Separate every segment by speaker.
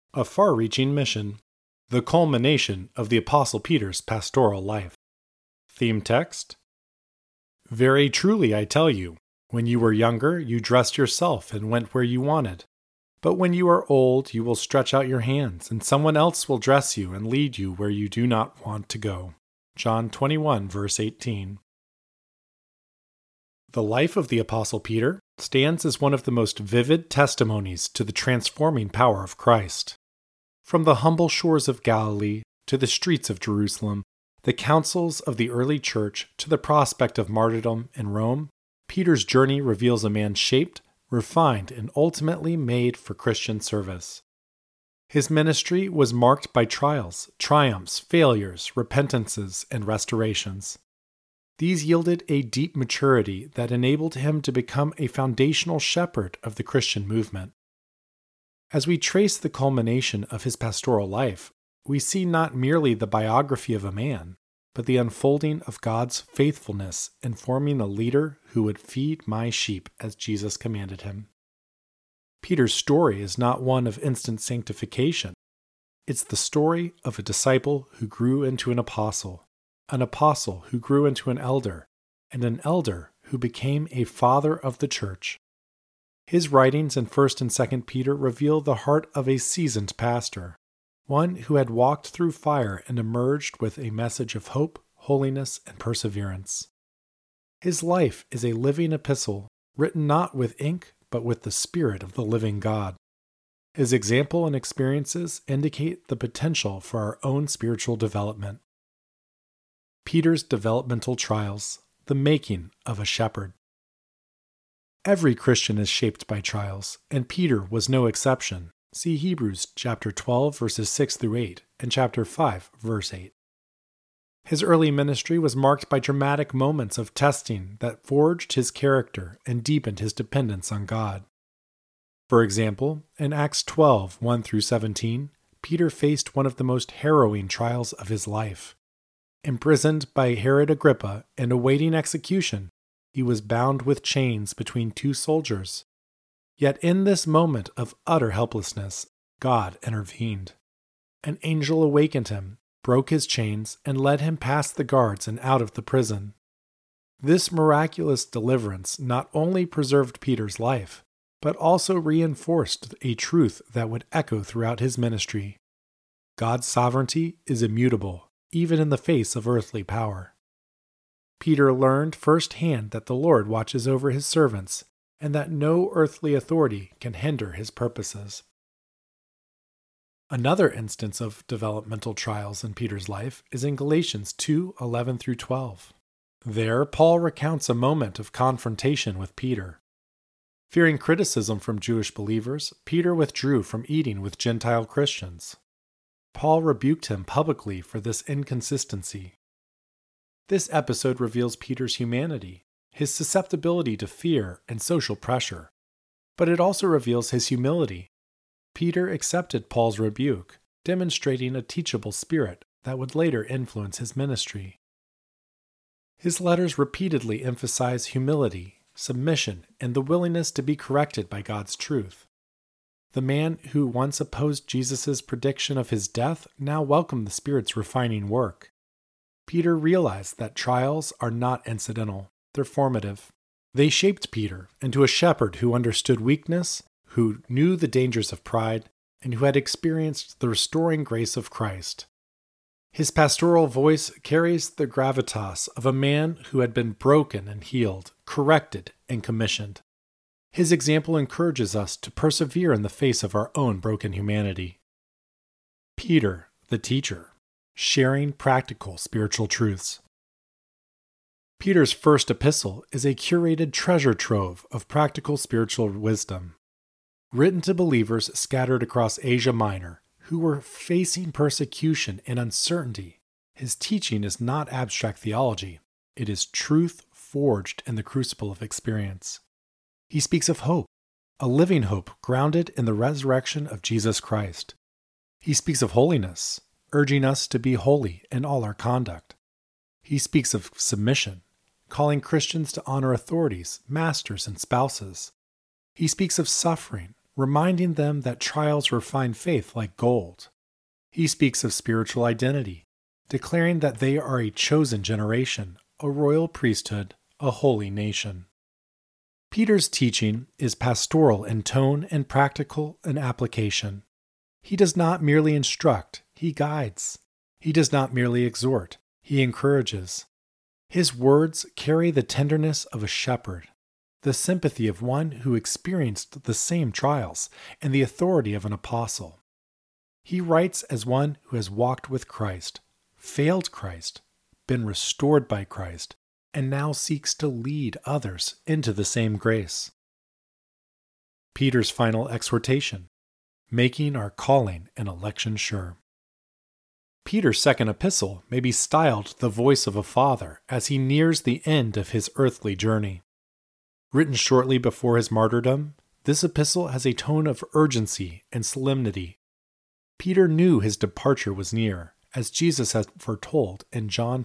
Speaker 1: A far-reaching mission. The culmination of the Apostle Peter's pastoral life. Theme text. Very truly I tell you, when you were younger, you dressed yourself and went where you wanted. But when you are old, you will stretch out your hands, and someone else will dress you and lead you where you do not want to go. John 21, verse 18. The life of the Apostle Peter stands as one of the most vivid testimonies to the transforming power of Christ. From the humble shores of Galilee to the streets of Jerusalem, the councils of the early church to the prospect of martyrdom in Rome, Peter's journey reveals a man shaped, refined, and ultimately made for Christian service. His ministry was marked by trials, triumphs, failures, repentances, and restorations. These yielded a deep maturity that enabled him to become a foundational shepherd of the Christian movement. As we trace the culmination of his pastoral life, we see not merely the biography of a man, but the unfolding of God's faithfulness in forming a leader who would feed my sheep as Jesus commanded him. Peter's story is not one of instant sanctification. It's the story of a disciple who grew into an apostle who grew into an elder, and an elder who became a father of the church. His writings in 1st and 2nd Peter reveal the heart of a seasoned pastor, one who had walked through fire and emerged with a message of hope, holiness, and perseverance. His life is a living epistle, written not with ink, but with the Spirit of the living God. His example and experiences indicate the potential for our own spiritual development. Peter's developmental trials, the making of a shepherd. Every Christian is shaped by trials, and Peter was no exception. See Hebrews chapter 12, verses 6 through 8, and chapter 5, verse 8. His early ministry was marked by dramatic moments of testing that forged his character and deepened his dependence on God. For example, in Acts 12, 1 through 17, Peter faced one of the most harrowing trials of his life. Imprisoned by Herod Agrippa and awaiting execution, he was bound with chains between two soldiers. Yet in this moment of utter helplessness, God intervened. An angel awakened him, broke his chains, and led him past the guards and out of the prison. This miraculous deliverance not only preserved Peter's life, but also reinforced a truth that would echo throughout his ministry. God's sovereignty is immutable, even in the face of earthly power. Peter learned firsthand that the Lord watches over his servants, and that no earthly authority can hinder his purposes. Another instance of developmental trials in Peter's life is in Galatians 2:11 through 12. There, Paul recounts a moment of confrontation with Peter. Fearing criticism from Jewish believers, Peter withdrew from eating with Gentile Christians. Paul rebuked him publicly for this inconsistency. This episode reveals Peter's humanity, his susceptibility to fear and social pressure, but it also reveals his humility. Peter accepted Paul's rebuke, demonstrating a teachable spirit that would later influence his ministry. His letters repeatedly emphasize humility, submission, and the willingness to be corrected by God's truth. The man who once opposed Jesus' prediction of his death now welcomed the Spirit's refining work. Peter realized that trials are not incidental, they're formative. They shaped Peter into a shepherd who understood weakness, who knew the dangers of pride, and who had experienced the restoring grace of Christ. His pastoral voice carries the gravitas of a man who had been broken and healed, corrected and commissioned. His example encourages us to persevere in the face of our own broken humanity. Peter, the teacher, sharing practical spiritual truths. Peter's first epistle is a curated treasure trove of practical spiritual wisdom. Written to believers scattered across Asia Minor who were facing persecution and uncertainty, his teaching is not abstract theology. It is truth forged in the crucible of experience. He speaks of hope, a living hope grounded in the resurrection of Jesus Christ. He speaks of holiness, urging us to be holy in all our conduct. He speaks of submission, calling Christians to honor authorities, masters, and spouses. He speaks of suffering, reminding them that trials refine faith like gold. He speaks of spiritual identity, declaring that they are a chosen generation, a royal priesthood, a holy nation. Peter's teaching is pastoral in tone and practical in application. He does not merely instruct, he guides. He does not merely exhort, he encourages. His words carry the tenderness of a shepherd, the sympathy of one who experienced the same trials, and the authority of an apostle. He writes as one who has walked with Christ, failed Christ, been restored by Christ, and now seeks to lead others into the same grace. Peter's final exhortation, making our calling and election sure. Peter's second epistle may be styled the voice of a father as he nears the end of his earthly journey. Written shortly before his martyrdom, this epistle has a tone of urgency and solemnity. Peter knew his departure was near, as Jesus had foretold in John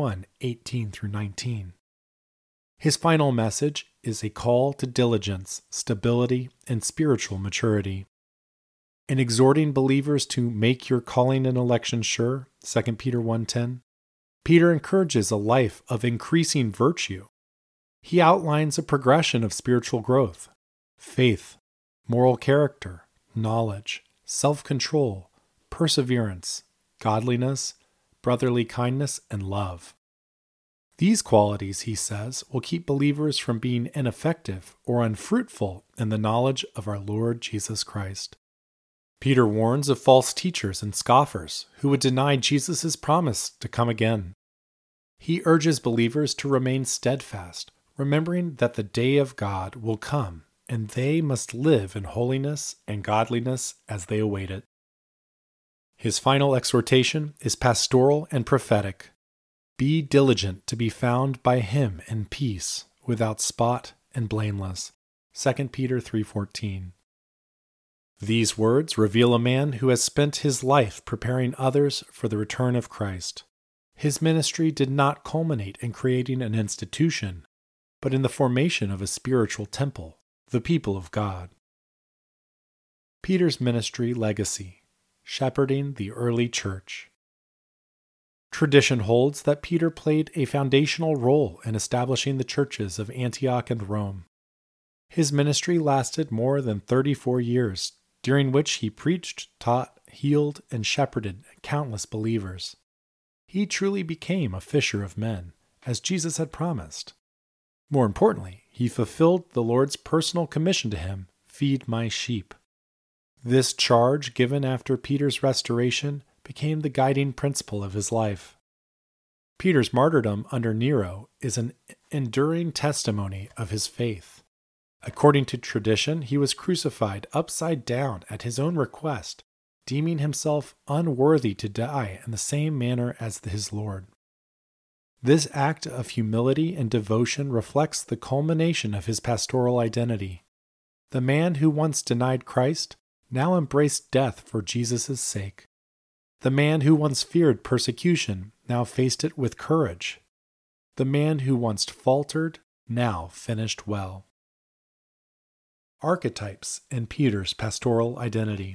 Speaker 1: 21:18-19. His final message is a call to diligence, stability, and spiritual maturity. In exhorting believers to make your calling and election sure, 2 Peter 1:10, Peter encourages a life of increasing virtue. He outlines a progression of spiritual growth, faith, moral character, knowledge, self-control, perseverance, godliness, brotherly kindness, and love. These qualities, he says, will keep believers from being ineffective or unfruitful in the knowledge of our Lord Jesus Christ. Peter warns of false teachers and scoffers who would deny Jesus' promise to come again. He urges believers to remain steadfast, remembering that the day of God will come, and they must live in holiness and godliness as they await it. His final exhortation is pastoral and prophetic. Be diligent to be found by him in peace, without spot and blameless. 2 Peter 3:14. These words reveal a man who has spent his life preparing others for the return of Christ. His ministry did not culminate in creating an institution, but in the formation of a spiritual temple, the people of God. Peter's ministry legacy, shepherding the early church. Tradition holds that Peter played a foundational role in establishing the churches of Antioch and Rome. His ministry lasted more than 34 years, during which he preached, taught, healed, and shepherded countless believers. He truly became a fisher of men, as Jesus had promised. More importantly, he fulfilled the Lord's personal commission to him, "Feed my sheep." This charge, given after Peter's restoration, became the guiding principle of his life. Peter's martyrdom under Nero is an enduring testimony of his faith. According to tradition, he was crucified upside down at his own request, deeming himself unworthy to die in the same manner as his Lord. This act of humility and devotion reflects the culmination of his pastoral identity. The man who once denied Christ now embraced death for Jesus' sake. The man who once feared persecution now faced it with courage. The man who once faltered now finished well. Archetypes in Peter's pastoral identity.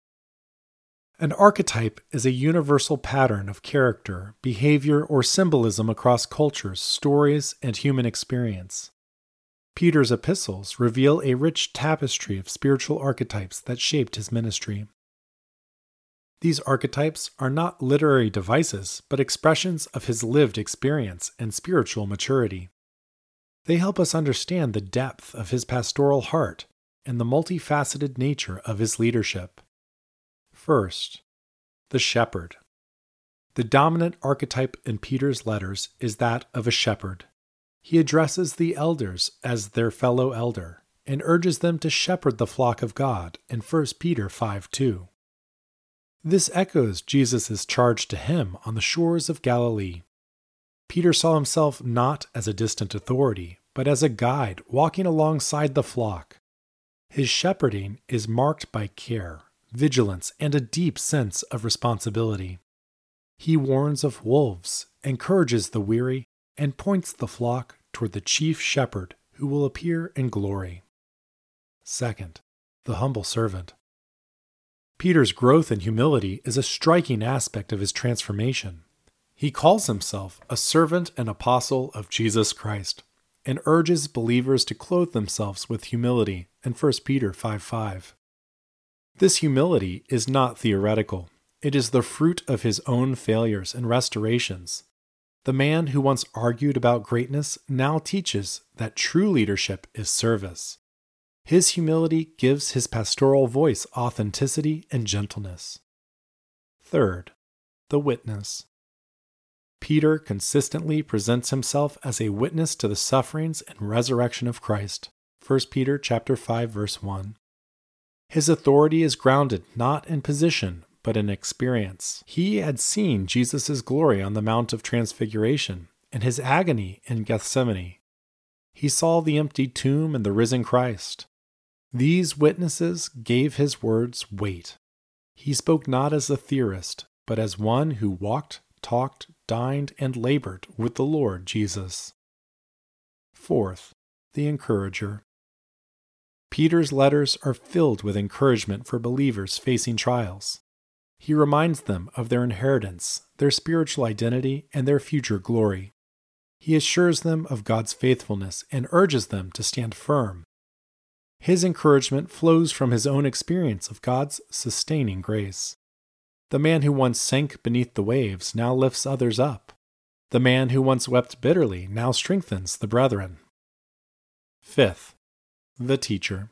Speaker 1: An archetype is a universal pattern of character, behavior, or symbolism across cultures, stories, and human experience. Peter's epistles reveal a rich tapestry of spiritual archetypes that shaped his ministry. These archetypes are not literary devices, but expressions of his lived experience and spiritual maturity. They help us understand the depth of his pastoral heart and the multifaceted nature of his leadership. First, the shepherd. The dominant archetype in Peter's letters is that of a shepherd. He addresses the elders as their fellow elder and urges them to shepherd the flock of God in 1 Peter 5:2. This echoes Jesus' charge to him on the shores of Galilee. Peter saw himself not as a distant authority, but as a guide walking alongside the flock. His shepherding is marked by care, vigilance, and a deep sense of responsibility. He warns of wolves, encourages the weary, and points the flock toward the chief shepherd who will appear in glory. Second, the humble servant. Peter's growth in humility is a striking aspect of his transformation. He calls himself a servant and apostle of Jesus Christ and urges believers to clothe themselves with humility in 1 Peter 5:5. This humility is not theoretical. It is the fruit of his own failures and restorations. The man who once argued about greatness now teaches that true leadership is service. His humility gives his pastoral voice authenticity and gentleness. Third, the witness. Peter consistently presents himself as a witness to the sufferings and resurrection of Christ. 1 Peter chapter 5, verse 1. His authority is grounded not in position, but in experience. He had seen Jesus' glory on the Mount of Transfiguration and his agony in Gethsemane. He saw the empty tomb and the risen Christ. These witnesses gave his words weight. He spoke not as a theorist, but as one who walked, talked, dined, and labored with the Lord Jesus. Fourth, the encourager. Peter's letters are filled with encouragement for believers facing trials. He reminds them of their inheritance, their spiritual identity, and their future glory. He assures them of God's faithfulness and urges them to stand firm. His encouragement flows from his own experience of God's sustaining grace. The man who once sank beneath the waves now lifts others up. The man who once wept bitterly now strengthens the brethren. Fifth, the teacher.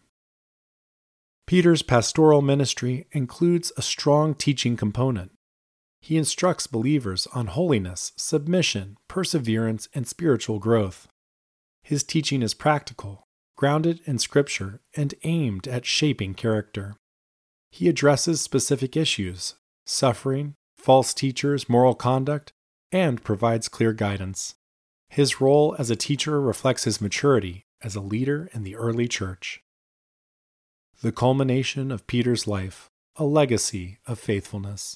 Speaker 1: Peter's pastoral ministry includes a strong teaching component. He instructs believers on holiness, submission, perseverance, and spiritual growth. His teaching is practical, grounded in Scripture, and aimed at shaping character. He addresses specific issues, suffering, false teachers, moral conduct, and provides clear guidance. His role as a teacher reflects his maturity as a leader in the early church. The culmination of Peter's life, a legacy of faithfulness.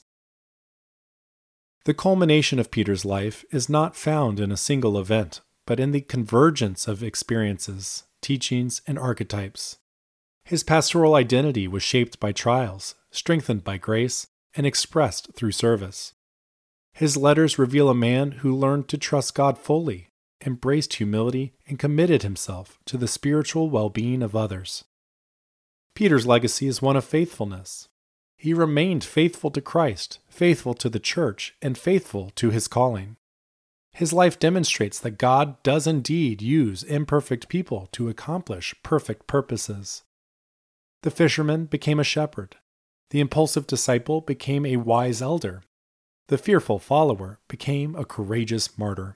Speaker 1: The culmination of Peter's life is not found in a single event, but in the convergence of experiences, teachings, and archetypes. His pastoral identity was shaped by trials, strengthened by grace, and expressed through service. His letters reveal a man who learned to trust God fully, embraced humility, and committed himself to the spiritual well-being of others. Peter's legacy is one of faithfulness. He remained faithful to Christ, faithful to the church, and faithful to his calling. His life demonstrates that God does indeed use imperfect people to accomplish perfect purposes. The fisherman became a shepherd. The impulsive disciple became a wise elder. The fearful follower became a courageous martyr.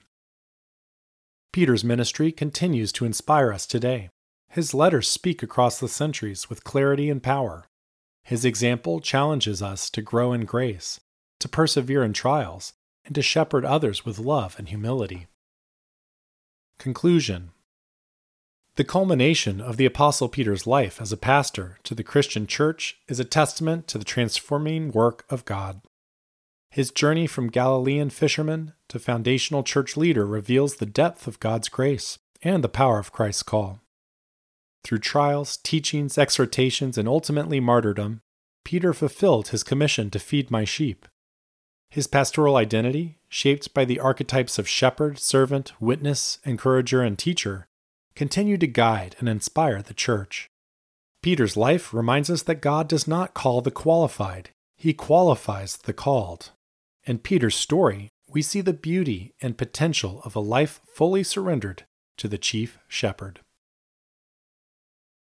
Speaker 1: Peter's ministry continues to inspire us today. His letters speak across the centuries with clarity and power. His example challenges us to grow in grace, to persevere in trials, and to shepherd others with love and humility. Conclusion. The culmination of the Apostle Peter's life as a pastor to the Christian church is a testament to the transforming work of God. His journey from Galilean fisherman to foundational church leader reveals the depth of God's grace and the power of Christ's call. Through trials, teachings, exhortations, and ultimately martyrdom, Peter fulfilled his commission to feed my sheep. His pastoral identity, shaped by the archetypes of shepherd, servant, witness, encourager, and teacher, continued to guide and inspire the church. Peter's life reminds us that God does not call the qualified, he qualifies the called. In Peter's story, we see the beauty and potential of a life fully surrendered to the chief shepherd.